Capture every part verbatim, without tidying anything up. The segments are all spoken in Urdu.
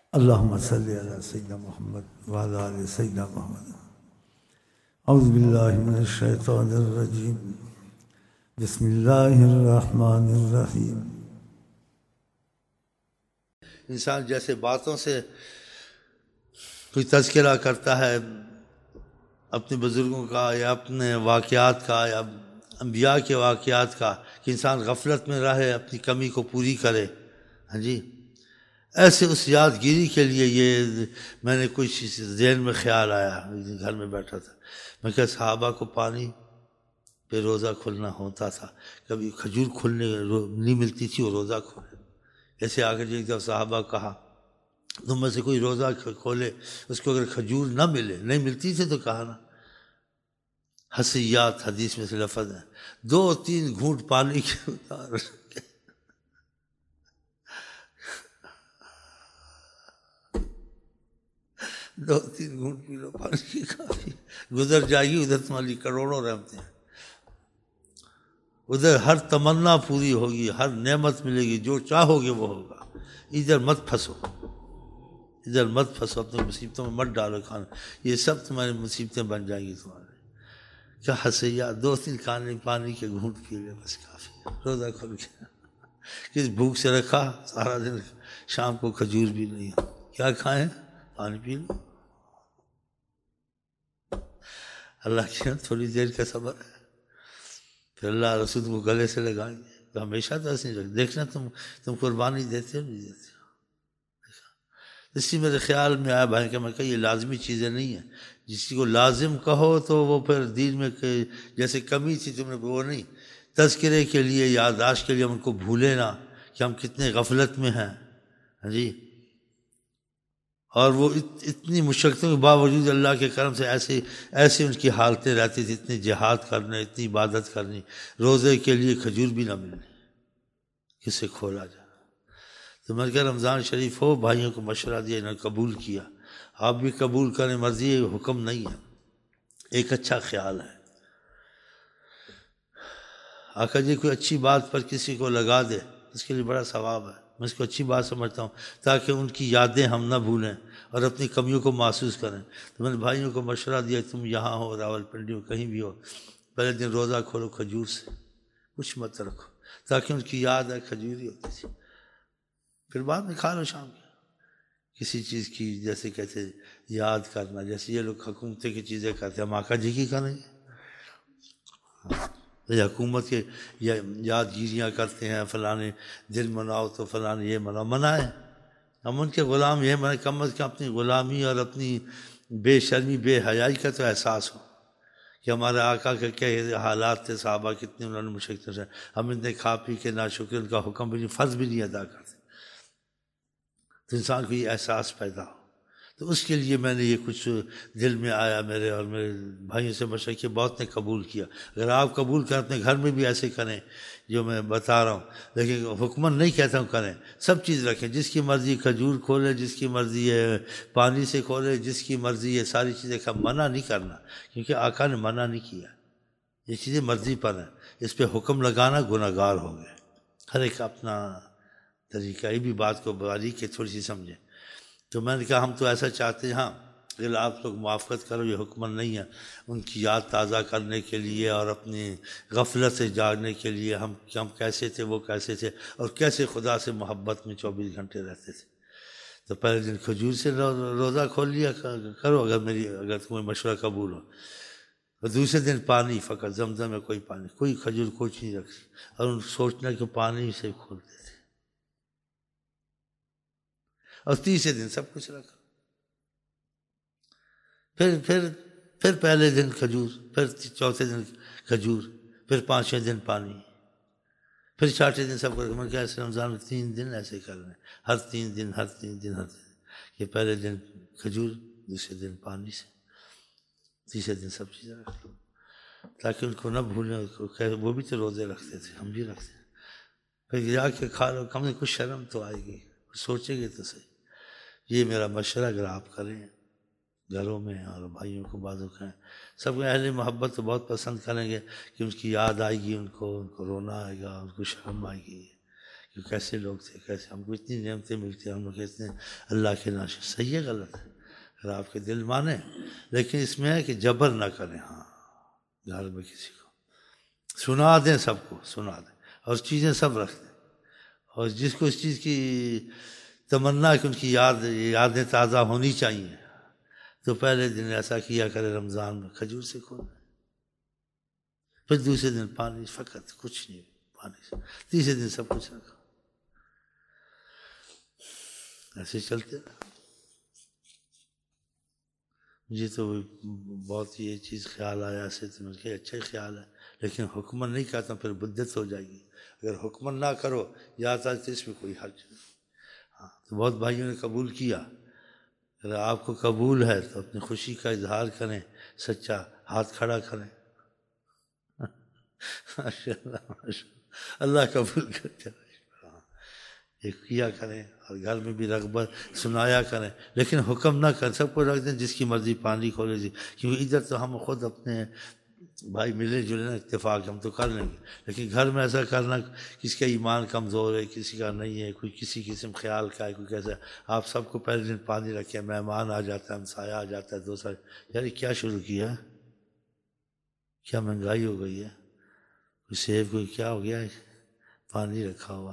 اللہم صلی علی سیدنا محمد وعلی آل سیدنا محمد۔ اعوذ باللہ من الشیطان الرجیم، بسم اللہ الرحمن الرحیم۔ انسان جیسے باتوں سے کوئی تذکرہ کرتا ہے اپنے بزرگوں کا یا اپنے واقعات کا یا انبیاء کے واقعات کا کہ انسان غفلت میں رہے، اپنی کمی کو پوری کرے، ہاں جی، ایسے اس یادگیری کے لیے یہ میں نے کچھ ذہن میں خیال آیا۔ گھر میں بیٹھا تھا، میں کہ صحابہ کو پانی پہ روزہ کھلنا ہوتا تھا، کبھی کھجور کھلنے نہیں ملتی تھی وہ روزہ کھولے۔ ایسے آ کر ایک دفعہ صحابہ کہا تم میں سے کوئی روزہ کھولے، اس کو اگر کھجور نہ ملے، نہیں ملتی تھی تو کہا نا، حسیات حدیث میں سے لفظ ہے، دو تین گھونٹ پانی کے اتار دو تین گھونٹ پی لو پانی کی، کافی گزر جائے گی، ادھر تمہاری کروڑوں رحمتیں ہیں، ادھر ہر تمنا پوری ہوگی، ہر نعمت ملے گی، جو چاہو گے وہ ہوگا۔ ادھر مت پھنسو، ادھر مت پھنسو، اپنے مصیبتوں میں مت ڈالو کھانا، یہ سب تمہاری مصیبتیں بن جائیں گی تمہارے۔ کیا حسیات، دو تین کھانے پانی کے گھونٹ پی لے بس کافی، روزہ کھول کے کس بھوک سے رکھا سارا دن، شام کو کھجور بھی نہیں، کیا کھائیں، پانی پی لو۔ اللہ کی تھوڑی دیر کا صبر ہے، پھر اللہ رسول کو گلے سے لگائیں گے، تو ہمیشہ تو ایسے نہیں رکھ دیکھنا تم تم قربانی دیتے ہو نہیں دیتے ہو۔ اسی میرے خیال میں آیا بھائی کہ میں کہ یہ لازمی چیزیں نہیں ہیں، جس کو لازم کہو تو وہ پھر دین میں جیسے کمی تھی تم نے وہ نہیں، تذکرے کے لیے یادداشت کے لیے ہم ان کو بھولے نہ کہ ہم کتنے غفلت میں ہیں، ہاں جی، اور وہ اتنی مشقتوں کے باوجود اللہ کے کرم سے ایسے ایسے ان کی حالتیں رہتی تھی، اتنی جہاد کرنے، اتنی عبادت کرنی، روزے کے لیے کھجور بھی نہ ملنے، کسے کھولا جائے۔ تو میں کہ رمضان شریف ہو، بھائیوں کو مشورہ دیا، انہوں نے قبول کیا، آپ بھی قبول کریں، مرضی ہے، حکم نہیں ہے، ایک اچھا خیال ہے۔ آقا جی کوئی اچھی بات پر کسی کو لگا دے اس کے لیے بڑا ثواب ہے، میں اس کو اچھی بات سمجھتا ہوں، تاکہ ان کی یادیں ہم نہ بھولیں اور اپنی کمیوں کو محسوس کریں۔ تو میں نے بھائیوں کو مشورہ دیا، تم یہاں ہو، راول پنڈی ہو، کہیں بھی ہو، پہلے دن روزہ کھولو کھجور سے، کچھ مت رکھو، تاکہ ان کی یاد ہے کھجور ہی ہوتی تھی، پھر بعد میں کھا لو شام کی کسی چیز کی، جیسے کہتے یاد کرنا، جیسے یہ لوگ حکومتیں کی چیزیں کرتے ہیں، ہم آقا جی کی کریں گے، یہ حکومت کے یادگیریاں کرتے ہیں، فلانے دن مناؤ تو فلانے یہ مناؤ، منائیں، ہم ان کے غلام یہ منائیں، کم از کم اپنی غلامی اور اپنی بے شرمی بے حیائی کا تو احساس ہو کہ ہمارے آقا کے کیا حالات تھے، صحابہ کتنے انہوں نے مشقتیں سے، ہم اتنے کھا پی کے ناشکر ان کا حکم بھی نہیں، فرض بھی نہیں ادا کرتے، تو انسان کو یہ احساس پیدا ہو۔ تو اس کے لیے میں نے یہ کچھ دل میں آیا میرے، اور میرے بھائیوں سے مشورہ کیا، بہت نے قبول کیا۔ اگر آپ قبول کریں اپنے گھر میں بھی ایسے کریں جو میں بتا رہا ہوں، لیکن حکمن نہیں کہتا ہوں کریں، سب چیز رکھیں، جس کی مرضی کھجور کھولے، جس کی مرضی ہے پانی سے کھولے، جس کی مرضی ہے ساری چیزیں کا منع نہیں کرنا، کیونکہ آقا نے منع نہیں کیا، یہ چیزیں مرضی پر ہیں، اس پہ حکم لگانا گناہ گار ہو گئے۔ ہر ایک اپنا طریقہ، یہ بھی بات کو باریک ہے تھوڑی سی سمجھیں۔ تو میں نے کہا ہم تو ایسا چاہتے ہیں، ہاں اگر آپ لوگ موافقت کرو، یہ حکمن نہیں ہے، ان کی یاد تازہ کرنے کے لیے اور اپنی غفلت سے جاگنے کے لیے، ہم ہم کیسے تھے، وہ کیسے تھے، اور کیسے خدا سے محبت میں چوبیس گھنٹے رہتے تھے۔ تو پہلے دن کھجور سے روزہ کھول لیا کرو اگر میری اگر تمہیں مشورہ قبول ہو، اور دوسرے دن پانی، فقط زمزم میں کوئی پانی، کوئی کھجور کچھ نہیں رکھتی، اور ان سوچنا کہ پانی سے کھولتے تھے، اور تیسرے دن سب کچھ رکھا، پھر پھر پھر پہلے دن کھجور، پھر چوتھے دن کھجور، پھر پانچویں دن پانی، پھر چھٹے دن سب کو۔ میں کیا ایسے رمضان میں تین دن ایسے کر رہے ہیں، ہر تین دن ہر تین دن ہر تین دن، کہ پہلے دن کھجور، دوسرے دن پانی سے، تیسرے دن سب چیزیں رکھ لو، تاکہ ان کو نہ بھولیں، وہ بھی تو روزے رکھتے تھے، ہم بھی رکھتے ہیں، پھر جا کے کھا لو، کم سے کچھ شرم تو آئے گی، سوچیں گے تو صحیح۔ یہ میرا مشورہ اگر آپ کریں گھروں میں، اور بھائیوں کو بازو کریں، سب کو اہل محبت تو بہت پسند کریں گے کہ ان کی یاد آئے گی، ان کو ان کو رونا آئے گا، ان کو شرم آئے گی کہ کہ کیسے لوگ تھے، کیسے ہم کو اتنی نعمتیں ملتی ہیں، ہم لوگ کہتے ہیں اللہ کے ناشے. صحیح ہے غلط ہے؟ اگر آپ کے دل مانیں، لیکن اس میں ہے کہ جبر نہ کریں. ہاں گھر میں کسی کو سنا دیں، سب کو سنا دیں اور چیزیں سب رکھ دیں، اور جس کو اس چیز کی تمنا کہ ان کی یاد یادیں تازہ ہونی چاہیے تو پہلے دن ایسا کیا کرے رمضان میں کھجور سے کھول، پھر دوسرے دن پانی، فقط کچھ نہیں پانی سے، تیسرے دن سب کچھ رکھا. ایسے چلتے رہا. مجھے تو بہت یہ چیز خیال آیا، ایسے تو میں کہ اچھا ہی خیال ہے، لیکن حکمن نہیں کہتا پھر بدعت ہو جائے گی. اگر حکمن نہ کرو یا آتا تو اس میں کوئی حرج نہیں. ہاں تو بہت بھائیوں نے قبول کیا. اگر آپ کو قبول ہے تو اپنی خوشی کا اظہار کریں، سچا ہاتھ کھڑا کریں. ماشاء اللہ ماشاء اللہ، اللہ قبول کرتے. یہ کیا کریں اور گھر میں بھی رغبت سنایا کریں، لیکن حکم نہ کریں. سب کو رکھ دیں جس کی مرضی پانی کھولے جی، کیونکہ ادھر تو ہم خود اپنے بھائی ملے جلے نا، اتفاق ہم تو کر لیں گے، لیکن گھر میں ایسا کرنا کسی کا ایمان کمزور ہے، کسی کا نہیں ہے، کوئی کسی قسم خیال کا ہے، کوئی کیسا. آپ سب کو پہلے دن پانی رکھے، مہمان آ جاتا ہے، ہمسایہ آ جاتا ہے، دوسرا یار کیا شروع کیا ہے؟ کیا مہنگائی ہو گئی ہے؟ کوئی سیب کوئی کیا ہو گیا ہے؟ پانی رکھا ہوا،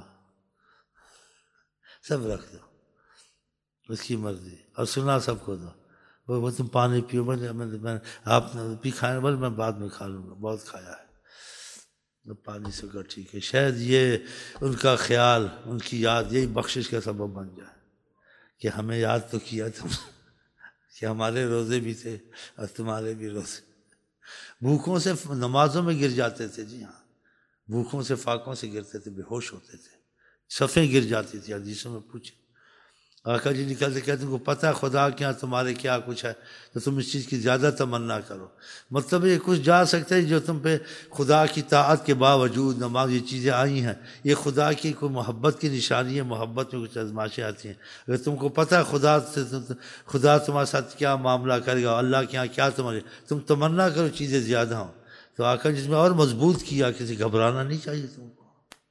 سب رکھ دو اس کی مرضی، اور سنا سب کو دو. وہ تم پانی پیو، میں آپ بھی کھائیں، بول میں بعد میں کھا لوں گا، بہت کھایا ہے. پانی سے کر ٹھیک ہے. شاید یہ ان کا خیال، ان کی یاد یہی بخشش کا سبب بن جائے کہ ہمیں یاد تو کیا تم کہ ہمارے روزے بھی تھے اور تمہارے بھی روزے. بھوکوں سے نمازوں میں گر جاتے تھے. جی ہاں، بھوکوں سے فاقوں سے گرتے تھے، بے ہوش ہوتے تھے، صفیں گر جاتی تھی. حدیثوں میں پوچھے آقا جی نکلتے کہتے تم کو پتہ ہے خدا کے یہاں تمہارے کیا کچھ ہے، تو تم اس چیز کی زیادہ تمنا کرو. مطلب یہ کچھ جا سکتا ہے جو تم پہ خدا کی طاعت کے باوجود نماز یہ چیزیں آئی ہیں، یہ خدا کی کوئی محبت کی نشانی ہے. محبت میں کچھ آزمائشیں آتی ہیں. اگر تم کو پتہ ہے خدا سے خدا تمہارے ساتھ کیا معاملہ کرے گا، اللہ کے یہاں کیا تمہارے، تم تمنا کرو چیزیں زیادہ ہوں. تو آقا جس میں اور مضبوط کیا، کسی گھبرانا نہیں چاہیے تم کو.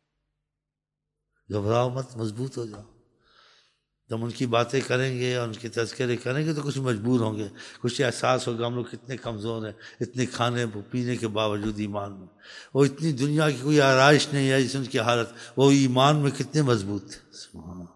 گھبراؤ مت، مضبوط ہو جاؤ. جب ان کی باتیں کریں گے اور ان کے تذکرے کریں گے تو کچھ مجبور ہوں گے، کچھ احساس ہوگا ہم لوگ کتنے کمزور ہیں، اتنے کھانے پینے کے باوجود ایمان میں. وہ اتنی دنیا کی کوئی آرائش نہیں ہے جس ان کی حالت، وہ ایمان میں کتنے مضبوط تھے. سبحان اللہ.